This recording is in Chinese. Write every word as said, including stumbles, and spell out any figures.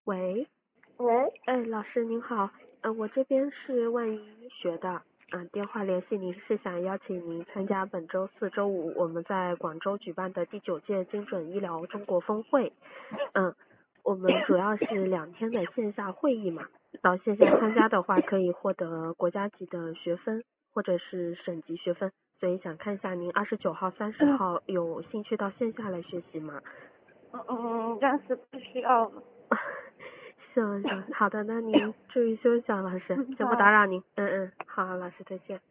喂， 喂， 哎，老师您好，呃，我这边是万一医学的，嗯、电话联系您是想邀请您参加本周四周五我们在广州举办的第九届精准医疗中国峰会，嗯，我们主要是两天的线下会议嘛，到线下参加的话可以获得国家级的学分或者是省级学分，所以想看一下您二十九号、三十号有兴趣到线下来学习吗？ 嗯嗯，暂时不需要了。 行行，好的，那您注意休息啊，老师， 嗯， 先不打好。 扰您。嗯嗯，好，老师再见。